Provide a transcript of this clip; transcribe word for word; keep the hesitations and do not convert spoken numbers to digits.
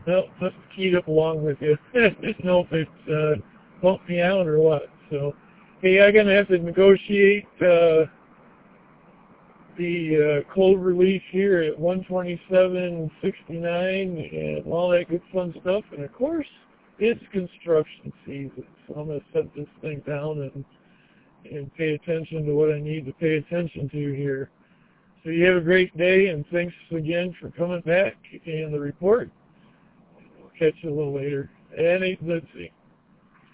No, must have keyed up along with you. Just know if it uh, bumped me out or what. So, hey, I'm going to have to negotiate uh, the uh, cold release here at one twenty-seven sixty-nine and all that good fun stuff. And, of course, it's construction season. So I'm going to set this thing down and, and pay attention to what I need to pay attention to here. So you have a great day, and thanks again for coming back in the report. We'll catch you a little later. And let's see.